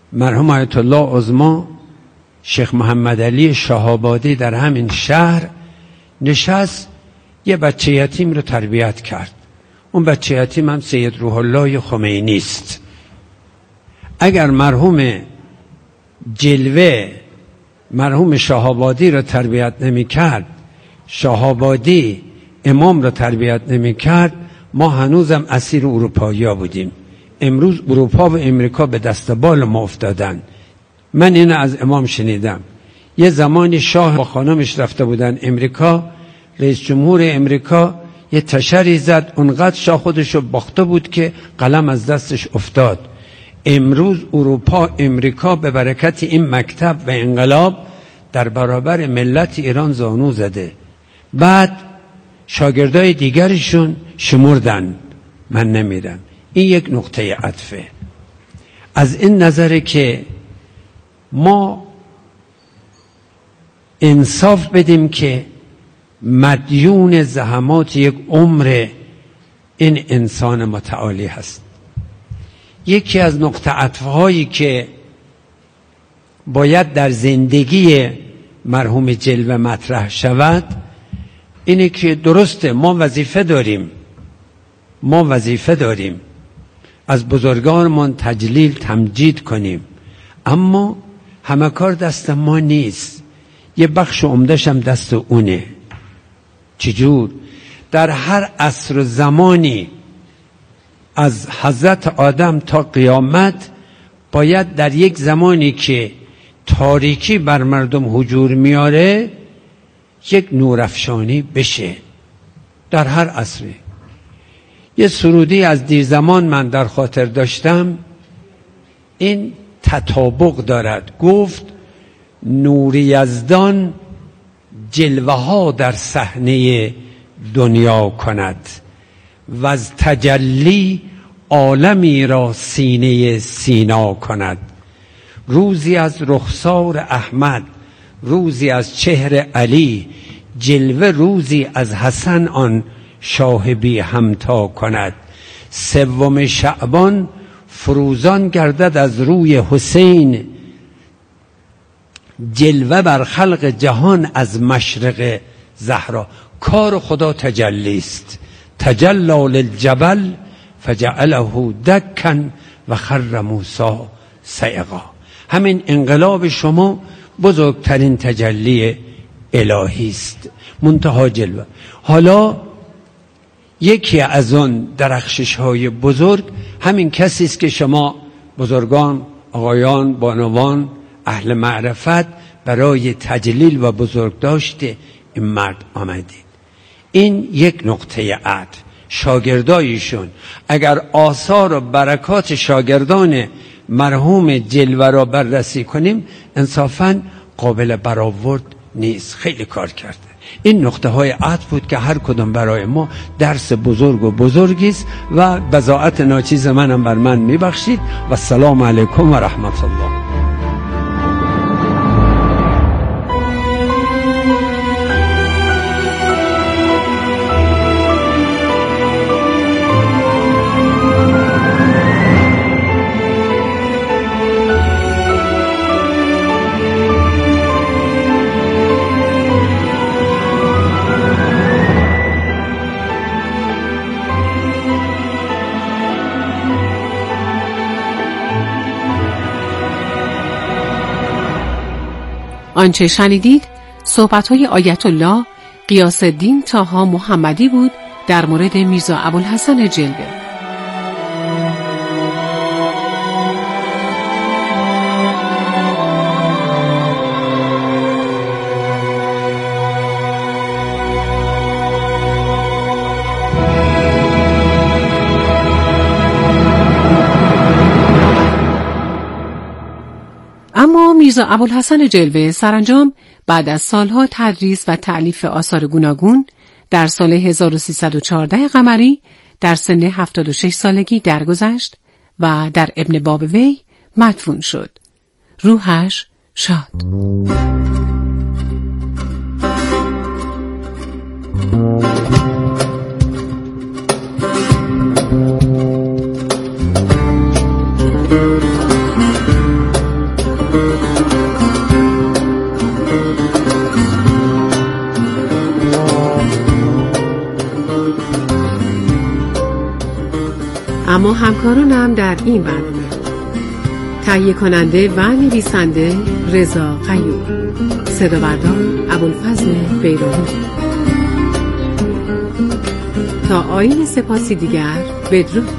مرحوم آیت الله عظما شیخ محمد علی شهابادی در همین شهر نشست یه بچه یتیم رو تربیت کرد. اون بچه یتیم هم سید روح الله خمینی است. اگر مرحوم جلوه مرحوم شهابادی رو تربیت نمی کرد، شهابادی امام رو تربیت نمی کرد، ما هنوزم اسیر اروپایی ها بودیم. امروز اروپا و امریکا به دست بال ما افتادن. من اینو از امام شنیدم. یه زمانی شاه با خانمش رفته بودن امریکا، رئیس جمهور امریکا یه تشری زد، اونقدر شاه خودشو باخته بود که قلم از دستش افتاد. امروز اروپا امریکا به برکت این مکتب و انقلاب در برابر ملت ایران زانو زده. بعد شاگردای دیگرشون شمردن، من نمیرم. این یک نقطه عطفه. از این نظره که ما انصاف بدیم که مدیون زحمات یک عمر این انسان متعالی هست. یکی از نقطه عطفهایی که باید در زندگی مرحوم جلوه مطرح شود اینه که درسته ما وظیفه داریم از بزرگانمان تجلیل تمجید کنیم، اما همه کار دست ما نیست. یه بخش عمده‌ش هم دست اونه. چجور؟ در هر عصر و زمانی از حضرت آدم تا قیامت باید در یک زمانی که تاریکی بر مردم هجوم میاره یک نورافشانی بشه. در هر عصری. یه سرودی از دیر زمان من در خاطر داشتم، این تطابق دارد. گفت نور یزدان جلوه ها در صحنه دنیا کند و از تجلی عالمی را سینه سینا کند. روزی از رخسار احمد، روزی از چهر علی، جلوه روزی از حسن آن شاهبی همتا کند. سوم شعبان فروزان گردد از روی حسین، جلوه بر خلق جهان از مشرق زهرا. کار خدا تجلی است. تجلی للجبل فجعله دکا و خر موسی صعقا. همین انقلاب شما بزرگترین تجلی الهی است. منتها جلوه. حالا یکی از اون درخشش های بزرگ همین کسی است که شما بزرگان، آقایان، بانوان، اهل معرفت برای تجلیل و بزرگ داشته این مرد آمدید. این یک نقطه عطف. شاگردایشون اگر آثار و برکات شاگردان مرحوم جلوه را بررسی کنیم انصافاً قابل برآورد نیست. خیلی کار کرده. این نقطه های عطف بود که هر کدام برای ما درس بزرگ و بزرگی است و بضاعت ناچیز منم بر من میبخشید. و السلام علیکم و رحمت الله. آنچه شنیدید صحبت‌های آیت الله غیاث الدین طاها محمدی بود در مورد میرزا ابوالحسن جلوه. میرزا ابوالحسن جلوه سرانجام بعد از سالها تدریس و تألیف آثار گوناگون در سال 1314 قمری در سن 76 سالگی درگذشت و در ابن باب وی مدفون شد. روحش شاد. همکارانم در این برنامه: تهیه کننده و نویسنده رضا قیوم، صدا بردار ابوالفضل بیرونی. تا آیین سپاسی دیگر، بدرود.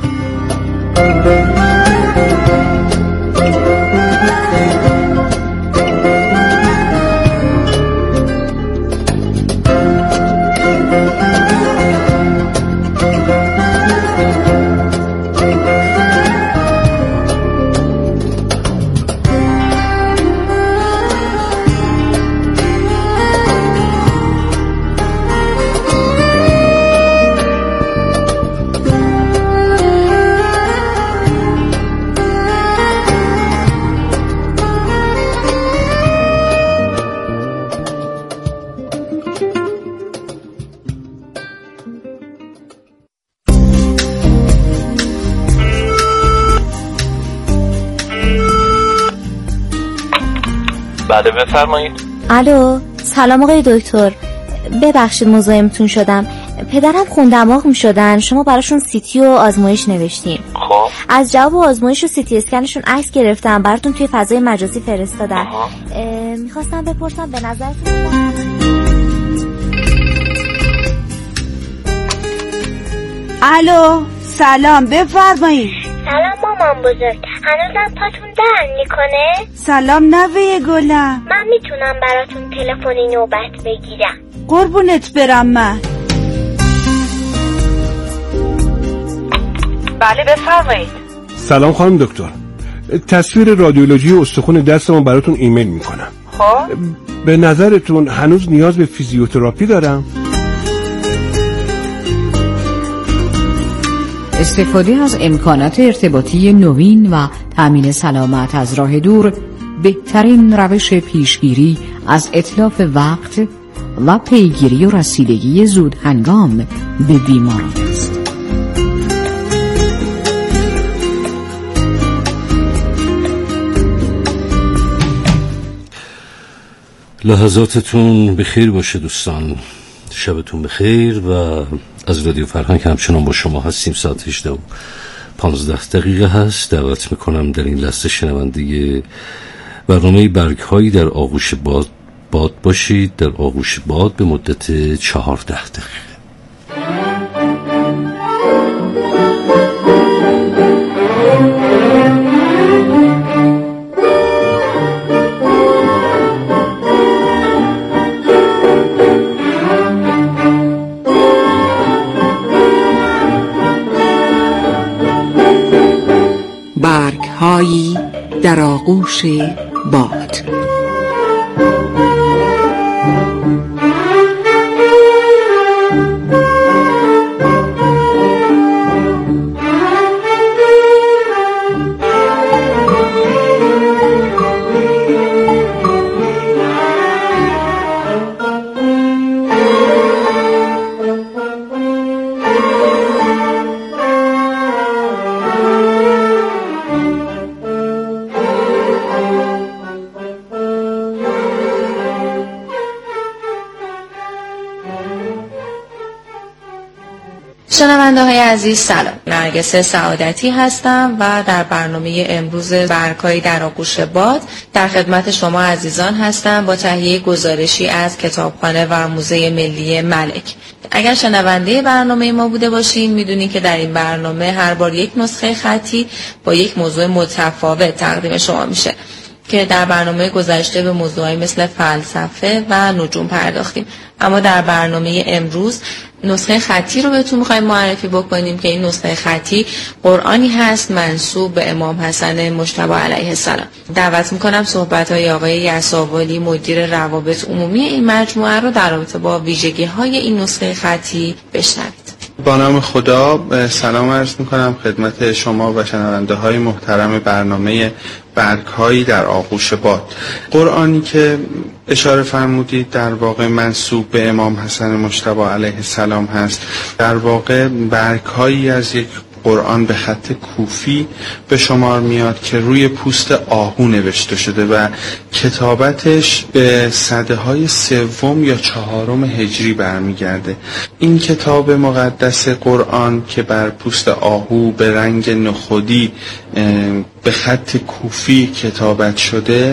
بله بفرمایید. الو، سلام آقای دکتر. ببخشید مزاحمتون شدم. پدرم خون دماغ میشدن، شما براشون سیتی و آزمایش نوشتیم. خب از جواب آزمایش و سیتی اسکنشون عکس گرفتم، براتون توی فضای مجازی فرستادم. میخواستم بپرسم به نظرتون. الو، سلام، بفرمایید. سلام مامان بزرگ، هنوزم پاتون درد میکنه؟ سلام نوه گلم. من میتونم براتون تلفنی نوبت بگیرم؟ قربونت برم من. بله بفرمایید. سلام خانم دکتر، تصویر رادیولوژی استخوان دستمو براتون ایمیل میکنم. خب به نظرتون هنوز نیاز به فیزیوتراپی دارم؟ استفاده از امکانات ارتباطی نوین و تامین سلامت از راه دور بهترین روش پیشگیری از اتلاف وقت و پیگیری و رسیدگی زود هنگام به بیماران است. لحظاتتون بخیر باشه دوستان، شبتون بخیر و از رادیو فرهنگ همچنان با شما هستیم. ساعت 18:15 هست. دعوت میکنم در این لحظه شنونده برنامه برگ‌هایی در آغوش باد باشید. در آغوش باد به مدت 14 دقیقه. برگ‌هایی در آغوش باد. شنونده های عزیز سلام، نرگس سعادتی هستم و در برنامه امروز برگ‌هایی در آغوش باد در خدمت شما عزیزان هستم با تهیه گزارشی از کتابخانه و موزه ملی ملک. اگر شنونده برنامه ما بوده باشین میدونین که در این برنامه هر بار یک نسخه خطی با یک موضوع متفاوت تقدیم شما میشه که در برنامه گذشته به موضوعی مثل فلسفه و نجوم پرداختیم، اما در برنامه امروز نسخه خطی رو بهتون میخوایم معرفی بکنیم که این نسخه خطی قرآنی هست منسوب به امام حسن مجتبی علیه السلام. دعوت میکنم صحبت‌های آقای یساوالی مدیر روابط عمومی این مجموعه رو در رابطه با ویژگی‌های این نسخه خطی بشنوید. با نام خدا سلام عرض میکنم خدمت شما و شنونده های محترم برنامه برگ‌هایی در آغوش باد. قرآنی که اشاره فرمودید در واقع منسوب به امام حسن مجتبی علیه السلام هست. در واقع برگ‌هایی از یک قرآن به خط کوفی به شمار میاد که روی پوست آهو نوشته شده و کتابتش به سده‌های 3 یا 4 هجری برمیگرده. این کتاب مقدس قرآن که بر پوست آهو به رنگ نخودی به خط کوفی کتابت شده،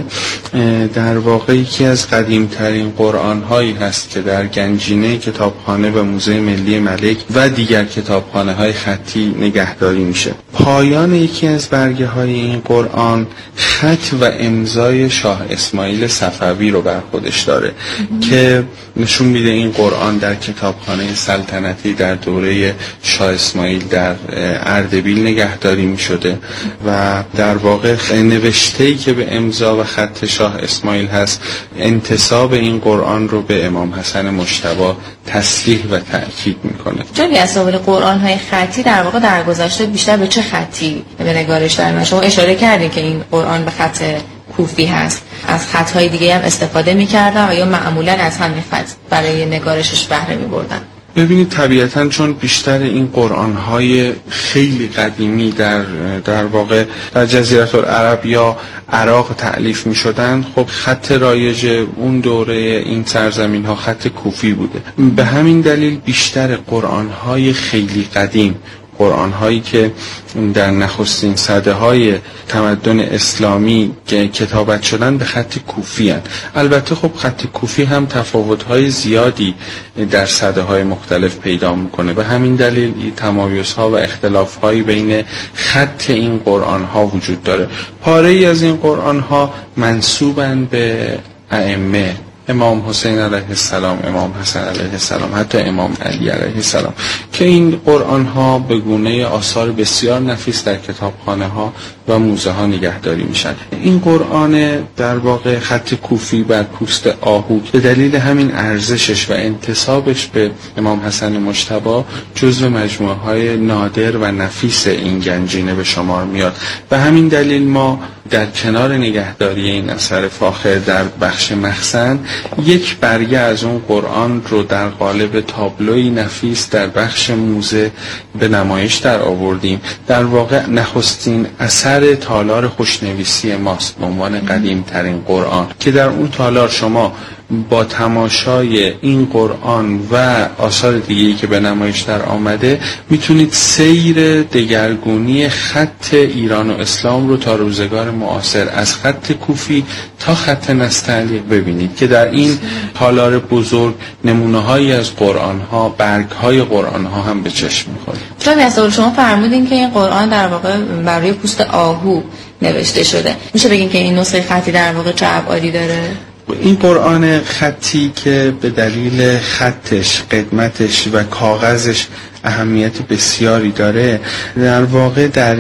در واقع یکی از قدیمترین قرآن‌هایی هست که در گنجینه کتابخانه و موزه ملی ملک و دیگر کتابخانه‌های خطی نگهداری میشه. پایان یکی از برگه‌های این قرآن خط و امضای شاه اسماعیل صفوی رو بر خودش داره که نشون میده این قرآن در کتابخانه سلطنتی در دوره شاه اسماعیل در اردبیل نگهداری میشده و در واقع نوشته‌ای که به امضا و خط شاه اسماعیل هست انتساب این قرآن رو به امام حسن مجتبی تصریح و تأکید میکنه. چون اساور قرآن‌های خطی در واقع در گذشته بیشتر به چه خطی به نگارش در شما اشاره کردین که این قرآن به خط کوفی هست، از خط‌های دیگه هم استفاده می‌کردن و یا معمولاً از همین خط برای نگارشش بهره می‌بردن؟ ببینید طبیعتاً چون بیشتر این قرآن‌های خیلی قدیمی در واقع در جزیره العرب یا عراق تألیف می‌شدن، خب خط رایج اون دوره این سرزمین‌ها خط کوفی بوده. به همین دلیل بیشتر قرآن‌های خیلی قدیم، قرآن‌هایی که در نخستین سده‌های تمدن اسلامی که کتابت شدن به خط کوفی هستند. البته خب خط کوفی هم تفاوت‌های زیادی در سده‌های مختلف پیدا می‌کنه. به همین دلیل این تمایزها و اختلاف‌هایی بین خط این قرآن‌ها وجود داره. پاره‌ای از این قرآن‌ها منسوبن به ائمه، امام حسین علیه السلام، امام حسن علیه السلام، حتی امام علی علیه السلام، که این قرآن ها به گونه آثار بسیار نفیس در کتابخانه ها و موزه ها نگهداری میشن. این قرآن در واقع خط کوفی بر پوست آهو به دلیل همین ارزشش و انتسابش به امام حسن مجتبی جزو مجموعه های نادر و نفیس این گنجینه به شمار میاد و همین دلیل ما در کنار نگهداری این اثر فاخر در بخش مخزن یک برگه از اون قرآن رو در قالب تابلوی نفیس در بخش موزه به نمایش در آوردیم. در واقع نخستین اثر تالار خوشنویسی ماست به عنوان قدیم ترین قرآن که در اون تالار شما با تماشای این قرآن و آثار دیگه‌ای که به نمایش در آمده میتونید سیر دگرگونی خط ایران و اسلام رو تا روزگار معاصر از خط کوفی تا خط نستعلیق ببینید که در این تالار بزرگ نمونه‌هایی از قرآن‌ها، برگ‌های قرآن‌ها هم به چشم می‌خوره. چون مثلا شما فرمودین که این قرآن در واقع برای پوست آهو نوشته شده. میشه بگین که این نسخه خطی در واقع چه ابعادی داره؟ این قرآن خطی که به دلیل خطش، قدمتش و کاغذش اهمیت بسیاری داره، در واقع در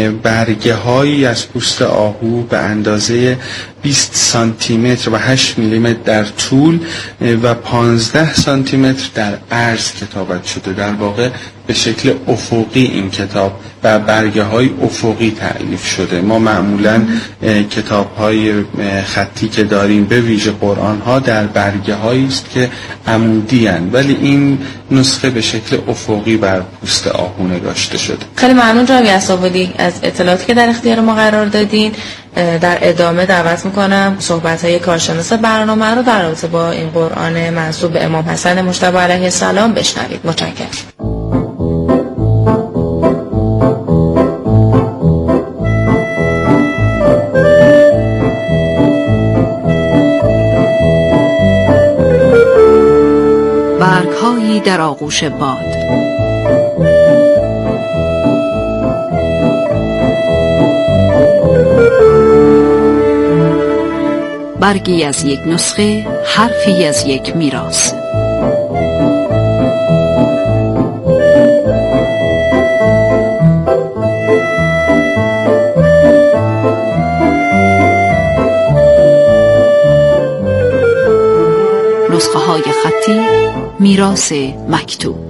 برگه هایی از پوست آهو به اندازه 20 سانتی متر و 8 میلی متر در طول و 15 سانتی متر در عرض کتابت شده. در واقع به شکل افقی این کتاب و برگه های افقی تألیف شده. ما معمولا کتاب های خطی که داریم به ویژه قرآن ها در برگه هایی است که عمودی هستند، ولی این نسخه به شکل افقی بر پوست آهو نگاشته شده. خیلی ممنون جناب یسابادی از اطلاعاتی که در اختیار ما قرار دادین. در ادامه دعوت میکنم صحبت‌های کارشناس برنامه رو در رابطه با این قرآن منسوب به امام حسن مجتبی علیه السلام بشنوید. متشکرم. برگ‌هایی در آغوش باد. برگی از یک نسخه، حرفی از یک میراث. نسخه های خطی، میراث مکتوب.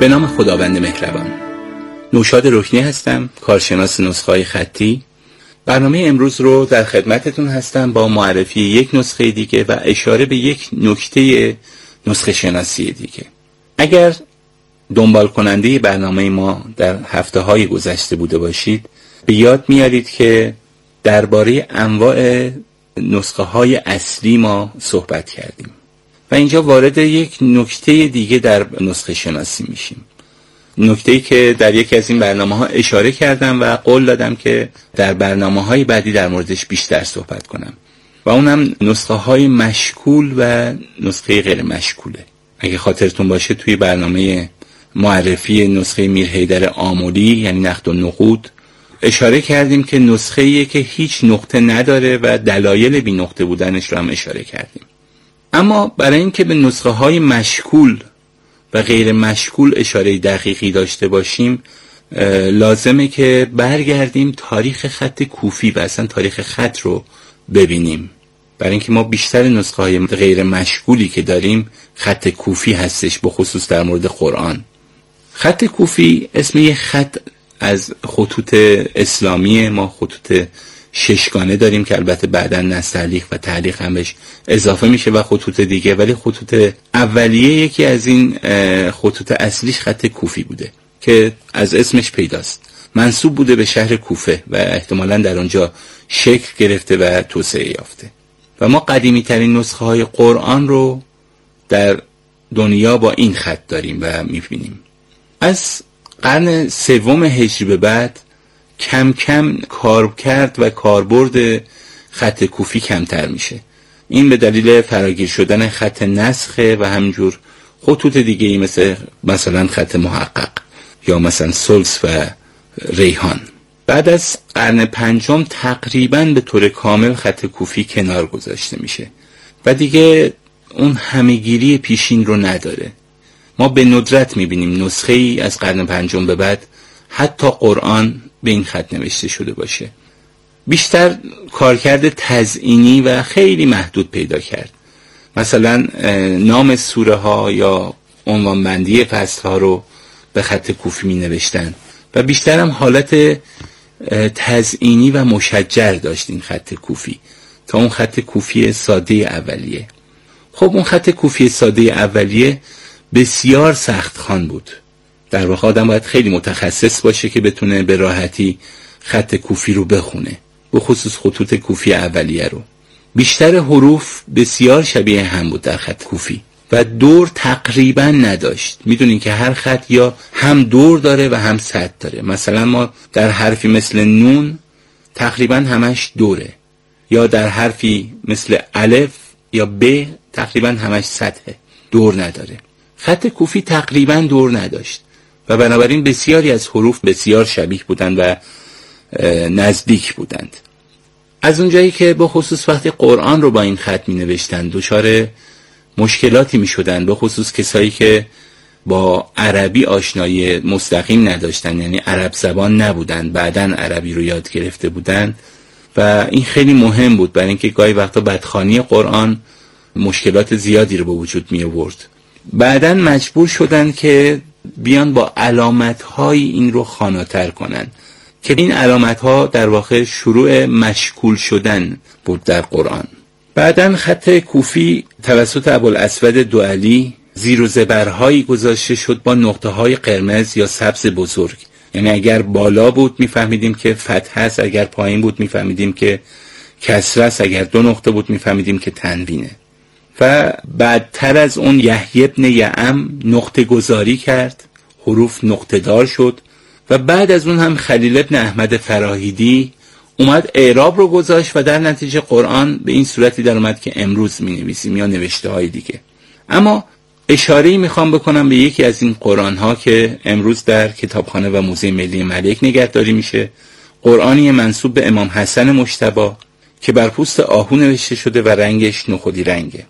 به نام خداوند مهربان. نوشاد رکنی هستم، کارشناس نسخه‌های خطی. برنامه امروز رو در خدمتتون هستم با معرفی یک نسخه دیگه و اشاره به یک نکته نسخه شناسی دیگه. اگر دنبال کننده برنامه ما در هفته‌های گذشته بوده باشید، به یاد میارید که درباره انواع نسخه‌های اصلی ما صحبت کردیم و اینجا وارد یک نکته دیگه در نسخه شناسی میشیم. نکته‌ای که در یکی از این برنامه‌ها اشاره کردم و قول دادم که در برنامه‌های بعدی در موردش بیشتر صحبت کنم و اونم نسخه‌های مشکول و نسخه غیر مشکوله. اگه خاطرتون باشه توی برنامه معرفی نسخه میر حیدر آملی یعنی نقد و نقود اشاره کردیم که نسخه‌ایه که هیچ نقطه نداره و دلایل بی نقطه بودنش رو هم اشاره کردیم. اما برای اینکه به نسخه‌های مشکول و غیر مشکول اشاره دقیقی داشته باشیم لازمه که برگردیم تاریخ خط کوفی و اصلا تاریخ خط رو ببینیم. برای اینکه ما بیشتر نسخه‌های غیر مشکولی که داریم خط کوفی هستش، به خصوص در مورد قرآن. خط کوفی اسم یه خط از خطوط اسلامی، ما خطوط ششگانه داریم که البته بعداً نستعلیق و تعلیق هم بهش اضافه میشه و خطوط دیگه، ولی خطوط اولیه یکی از این خطوط اصلیش خط کوفی بوده که از اسمش پیداست. منسوب بوده به شهر کوفه و احتمالاً در اونجا شکل گرفته و توسعه یافته و ما قدیمی ترین نسخه های قرآن رو در دنیا با این خط داریم و میبینیم. از قرن سوم هجری به بعد کم کم کارکرد و کاربرد خط کوفی کمتر میشه. این به دلیل فراگیر شدن خط نسخه و همینجور خطوط دیگه ای مثلا خط محقق یا مثلا سلس و ریحان. بعد از قرن پنجم تقریباً به طور کامل خط کوفی کنار گذاشته میشه و دیگه اون همه‌گیری پیشین رو نداره. ما به ندرت میبینیم نسخه ای از قرن پنجم به بعد حتی قرآن به این خط نوشته شده باشه. بیشتر کارکرد تزئینی و خیلی محدود پیدا کرد. مثلا نام سوره ها یا عنوانبندی فصل ها رو به خط کوفی می نوشتن و بیشتر هم حالت تزئینی و مشجر داشت این خط کوفی تا اون خط کوفی ساده اولیه. خب اون خط کوفی ساده اولیه بسیار سخت خوان بود. در واقع آدم باید خیلی متخصص باشه که بتونه به راحتی خط کوفی رو بخونه، به خصوص خطوط کوفی اولیه رو. بیشتر حروف بسیار شبیه هم بود در خط کوفی و دور تقریبا نداشت. میدونین که هر خط یا هم دور داره و هم سطح داره. مثلا ما در حرفی مثل نون تقریبا همش دوره، یا در حرفی مثل الف یا ب تقریبا همش سطحه، دور نداره. خط کوفی تقریبا دور نداشت و بنابراین بسیاری از حروف بسیار شبیه بودند و نزدیک بودند. از اونجایی که به خصوص وقتی قرآن رو با این خط می نوشتند دچار مشکلاتی می شدند، به خصوص کسایی که با عربی آشنایی مستقیم نداشتند، یعنی عرب زبان نبودند، بعداً عربی رو یاد گرفته بودند و این خیلی مهم بود برای اینکه گاهی وقتا بدخوانی قرآن مشکلات زیادی رو به وجود می آورد. بعداً مجبور شدند که بیان با علامت‌های این رو خواناتر کنن که این علامت‌ها در واقع شروع مشکول شدن بود در قرآن. بعداً خط کوفی توسط ابوالاسود دوئلی زیر و زبرهایی گذاشته شد با نقطه‌های قرمز یا سبز بزرگ. یعنی اگر بالا بود میفهمیدیم که فتحه است، اگر پایین بود میفهمیدیم که کسره است، اگر دو نقطه بود میفهمیدیم که تنوینه. و بعدتر از اون یحیی ابن یعم نقطه گذاری کرد، حروف نقطه دار شد و بعد از اون هم خلیل ابن احمد فراهیدی اومد اعراب رو گذاشت و در نتیجه قرآن به این صورتی در اومد که امروز می نویسیم یا نوشته های دیگه. اما اشاره‌ای میخوام بکنم به یکی از این قرآن ها که امروز در کتابخانه و موزه ملی ملک نگهداری میشه. قرآنی منسوب به امام حسن مجتبی که بر پوست آهو نوشته شده و رنگش نخودی رنگه.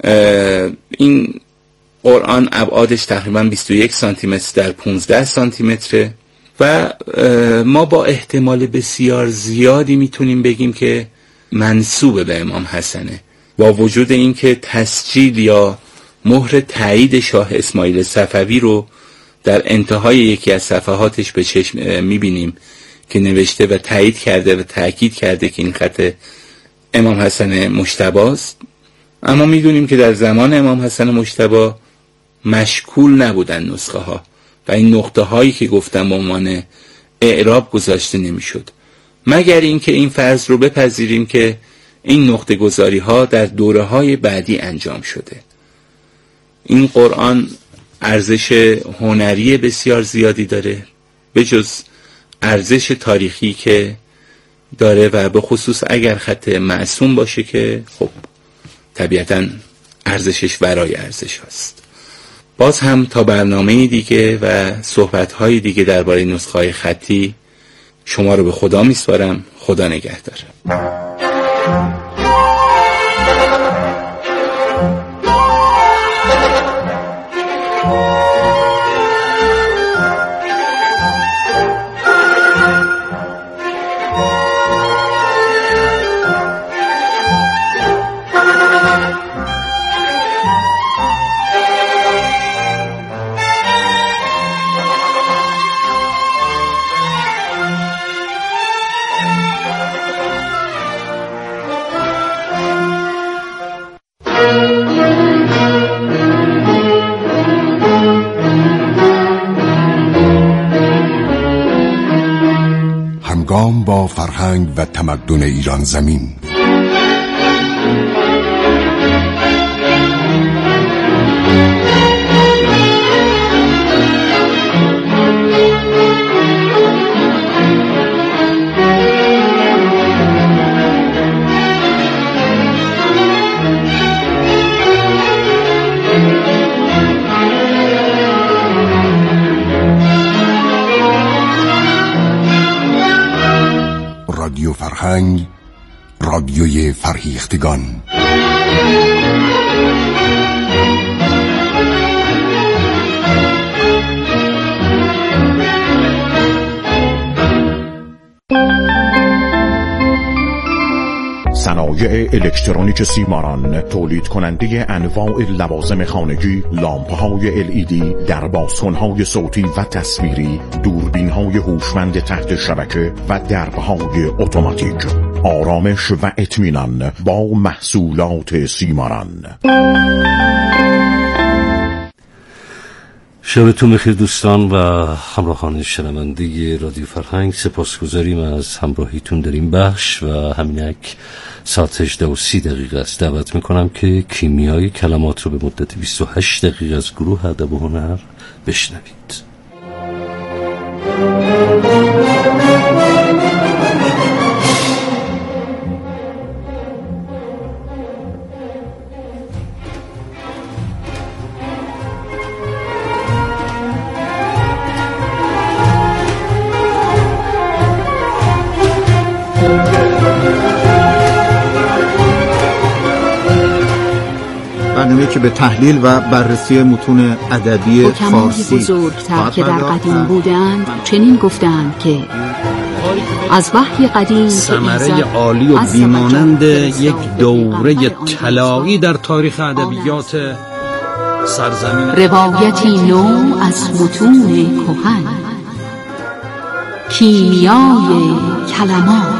این قرآن ابعادش تقریبا 21 سانتی متر در 15 سانتی متره و ما با احتمال بسیار زیادی میتونیم بگیم که منسوب به امام حسنه، با وجود اینکه تسجیل یا مهر تایید شاه اسماعیل صفوی رو در انتهای یکی از صفحاتش به چشم میبینیم که نوشته و تایید کرده و تأکید کرده که این خط امام حسن مجتبی است. اما میدونیم که در زمان امام حسن مجتبی مشکول نبودن نسخه ها و این نقطه هایی که گفتم به عنوان اعراب گذاشته نمیشد، مگر اینکه این فرض رو بپذیریم که این نقطه گذاری ها در دوره های بعدی انجام شده. این قرآن ارزش هنری بسیار زیادی داره به جز ارزش تاریخی که داره و به خصوص اگر خط معصوم باشه که خب طبیعتاً ارزشش ورای ارزش هست. باز هم تا برنامه دیگه و صحبت‌های دیگه درباره نسخه‌های خطی شما رو به خدا میسپارم. خدا نگهدار. با فرهنگ و تمدن ایران زمین. رادیو فرهنگ، رادیوی فرهیختگان. صنایع الکترونیک سیماران تولید کننده انواع لوازم خانگی، لامپ‌های LED، دربازکن‌های صوتی و تصویری، دوربین‌های هوشمند تحت شبکه و درب‌های اتوماتیک. آرامش و اطمینان با محصولات سیماران. شبتون بخیر دوستان و همراهان شنونده رادیو فرهنگ. سپاسگزاریم از همراهیتون در این بخش و همینک ساعت 18:30 است. دعوت میکنم که کیمیای کلمات رو به مدت 28 دقیقه از گروه ادب و هنر بشنوید. برنامه‌ای که به تحلیل و بررسی متون ادبی فارسی بزرگتر که در قدیم بودند چنین گفتند که از وحی قدیم ثمره عالی و بیمانند یک دوره طلایی در تاریخ ادبیات سرزمین، روایتی نو از متون کهن، کیمیای کلمات.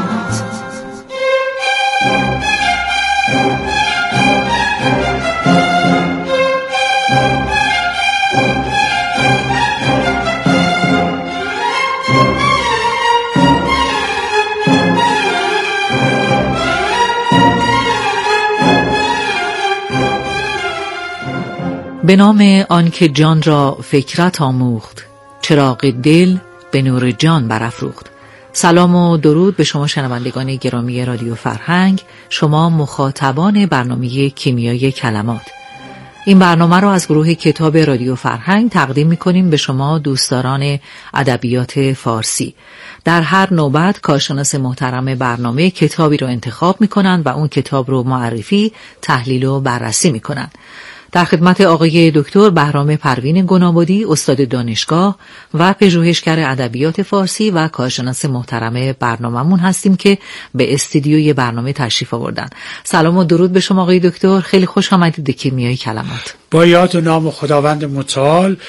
به نام آنکه جان را فکرت آموخت، چراغ دل به نور جان برافروخت. سلام و درود به شما شنوندگان گرامی رادیو فرهنگ، شما مخاطبان برنامه کیمیای کلمات. این برنامه را از گروه کتاب رادیو فرهنگ تقدیم می‌کنیم به شما دوستداران ادبیات فارسی. در هر نوبت کارشناس محترم برنامه کتابی را انتخاب می‌کنند و اون کتاب رو معرفی، تحلیل و بررسی می‌کنند. در خدمت آقای دکتر بهرام پروین گنابادی، استاد دانشگاه و پژوهشگر ادبیات فارسی و کارشناس محترم برنامه‌مون هستیم که به استودیوی برنامه تشریف آوردن. سلام و درود به شما آقای دکتر، خیلی خوش آمدید به کیمیای کلمات. با یاد و نام خداوند متعال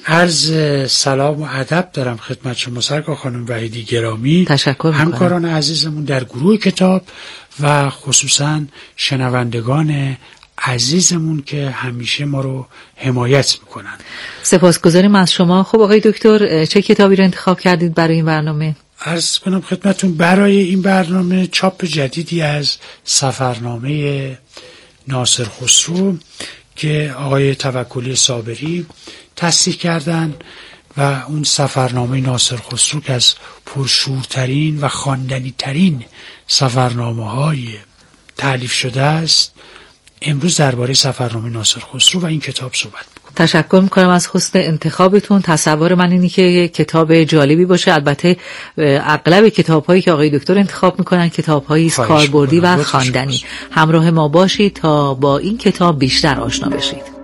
عرض سلام و ادب دارم خدمت شما سرکار خانم وحیدی گرامی، تشکر میکنم. همکاران عزیزمون در گروه کتاب و خصوصا شنوندگان عزیزمون که همیشه ما رو حمایت میکنن. سپاسگزاریم از شما. خب آقای دکتر، چه کتابی رو انتخاب کردید برای این برنامه؟ عرض کنم خدمتون برای این برنامه چاپ جدیدی از سفرنامه ناصر خسرو که آقای توکلی صابری تصحیح کردن و اون سفرنامه ناصر خسرو که از پرشورترین و خواندنی ترین سفرنامه‌های تألیف شده است، امروز درباره سفرنامه ناصر خسرو و این کتاب صحبت می‌کنم. تشکر میکنم از حسن انتخابتون. تصور من اینه که کتاب جالبی باشه. البته اغلب کتاب‌هایی که آقای دکتر انتخاب میکنن کتاب‌هایی است کاربردی و خواندنی. همراه ما باشید تا با این کتاب بیشتر آشنا بشید.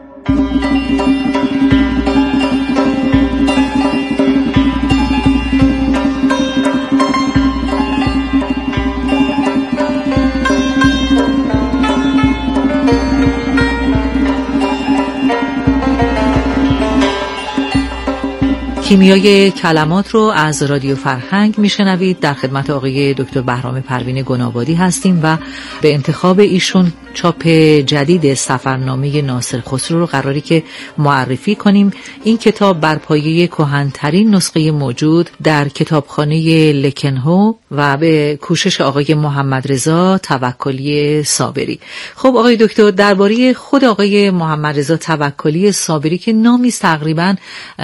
کیمیای کلمات رو از رادیو فرهنگ میشنوید. در خدمت آقای دکتر بهرام پروین گنابادی هستیم و به انتخاب ایشون چاپ جدید سفرنامه ناصر خسرو رو قراری که معرفی کنیم. این کتاب بر پایه کهن‌ترین نسخه موجود در کتابخانه لکنهو و به کوشش آقای محمد رضا توکلی صابری. خب آقای دکتر، درباره خود آقای محمد رضا توکلی صابری که نامی تقریبا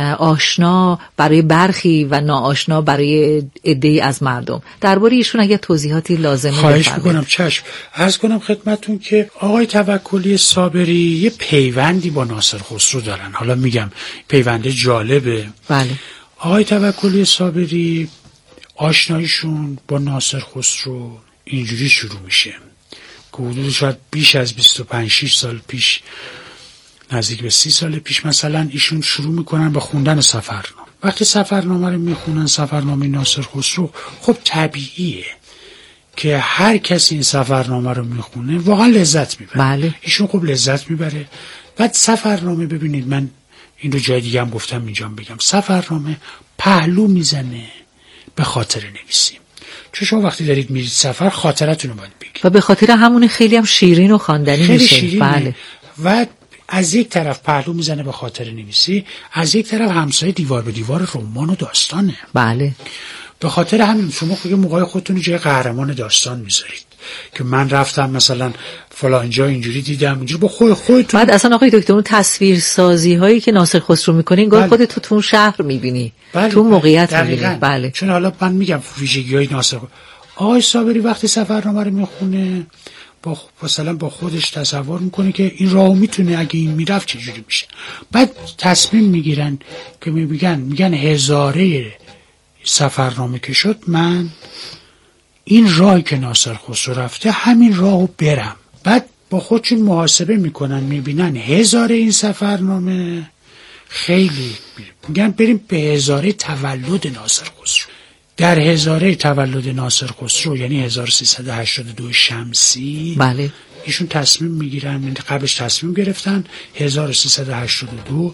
آشنا برای برخی و ناآشنا برای عده‌ای از مردم، درباره ایشون اگه توضیحاتی لازمه خواهش میکنم. چشم. عرض کنم خدمتون که آقای توکلی صابری یه پیوندی با ناصر خسرو دارن. حالا میگم پیوند جالبه. بله. آقای توکلی صابری آشناییشون با ناصر خسرو اینجوری شروع میشه که حدود شاید بیش از 25-6 سال پیش، نزدیک به 30 سال پیش مثلا، ایشون شروع میکنن به خوندن سفرنامه. وقتی سفرنامه رو میخونن، سفرنامه ناصر خسرو، خب طبیعیه که هر کسی این سفرنامه رو میخونه واقعا لذت میبره. بله. ایشون خب لذت میبره. بعد سفرنامه، ببینید من این رو جای دیگه هم گفتم اینجا بگم، سفرنامه پهلو میزنه به خاطر نویسی. چون شما وقتی دارید میرید سفر خاطرتون رو باید بگید و به خاطر همون خیلی هم شیرین و خواندنی خیلی میشه. شیرینه. بله. و از یک طرف پهلو میزنه به خاطر نویسی، از یک طرف همسایه دیوار به دیوار رمان و داستانه. بله. به خاطر همین شما خود موقع خودتون جای قهرمان داستان میذارید که من رفتم مثلا فلان جا اینجوری دیدم، اینجوری با خودتون. بعد اصلا آقای دکتر اون تصویر سازی هایی که ناصر خسرو میکنه انگار بله. خودت تو اون شهر میبینی. بله. تو موقعیت میبینی. بله. چون حالا من میگم ویژگی‌های ناصر آقای صابری وقتی سفرنامه رو میخونه مثلا با خودش تصور میکنه که این راهو میتونه اگه این میرفت چجوری میشه. بعد تصمیم میگیرن که میگن هزاره سفرنامه که شد، من این راهی که ناصر خسرو رفته همین راهو برم. بعد با خودشون محاسبه میکنن، میبینن هزاره این سفرنامه خیلی میگن بریم به هزاره تولد ناصر خسرو. در هزاره تولد ناصر خسرو یعنی 1382 شمسی، بله، ایشون تصمیم میگیرن، قبلش تصمیم گرفتن 1382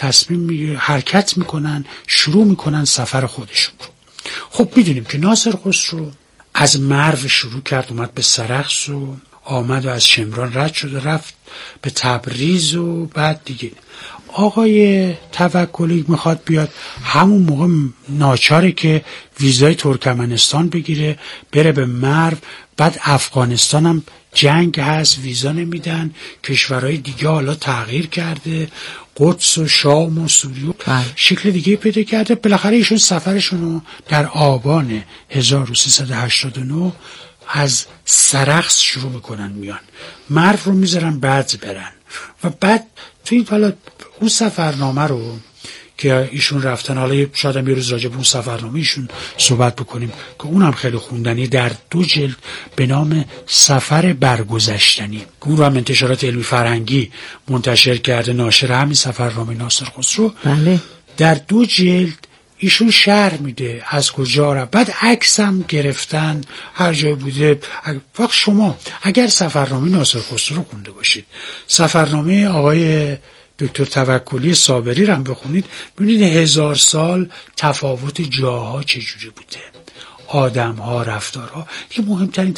حرکت میکنن، شروع میکنن سفر خودشون رو. خب میدونیم که ناصر خسرو از مرو شروع کرد، اومد به سرخس و آمد و از شمران رد شد و رفت به تبریز و بعد دیگه آقای توکلی میخواد بیاد، همون موقع ناچاره که ویزای ترکمنستان بگیره بره به مرو. بعد افغانستان هم جنگ هست، ویزا نمیدن، کشورهای دیگه حالا تغییر کرده، قدس و شام و سوریه شکل دیگه پیدا کرده. بالاخره ایشون سفرشونو در آبان 1389 از سرخس شروع میکنن، میان مرو رو میذارن بعد برن و بعد توی حالا اون سفرنامه رو که ایشون رفتن، حالا شاید هم یه روز راجع به اون سفرنامه ایشون صحبت بکنیم که اونم خیلی خوندنی، در 2 جلد به نام سفر برگذشتنی که اون رو هم انتشارات علمی فرهنگی منتشر کرده، ناشر همین سفرنامه ناصر خسرو. بله. در 2 جلد ایشون شرح میده از کجا رفت، بعد عکس هم گرفتن هر جای بوده. وقت شما اگر سفرنامه ناصر خسرو رو خونده باشید، سفرنامه آقای دکتر توکلی صابری رو هم بخونید ببینید 1000 سال تفاوت جاها چجوری بوده، آدم‌ها، رفتارها. دیگه مهمترین